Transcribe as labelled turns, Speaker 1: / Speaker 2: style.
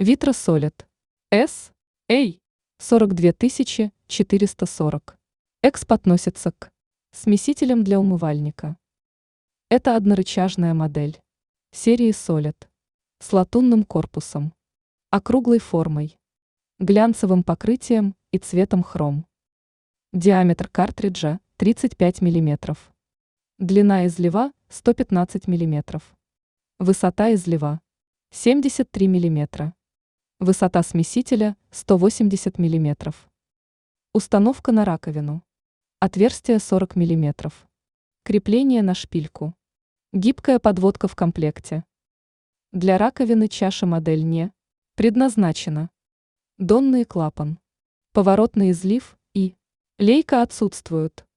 Speaker 1: Витро Solid S A 42440. Эксп относится к смесителям для умывальника. Это однорычажная модель серии Solid с латунным корпусом, округлой формой, глянцевым покрытием и цветом хром. Диаметр картриджа 35 мм. Длина излива 115 мм. Высота излива 73 мм. Высота смесителя 180 мм. Установка на раковину. Отверстие 40 мм. Крепление на шпильку. Гибкая подводка в комплекте. Для раковины чаша модель не предназначена. Донный клапан, поворотный излив и лейка отсутствуют.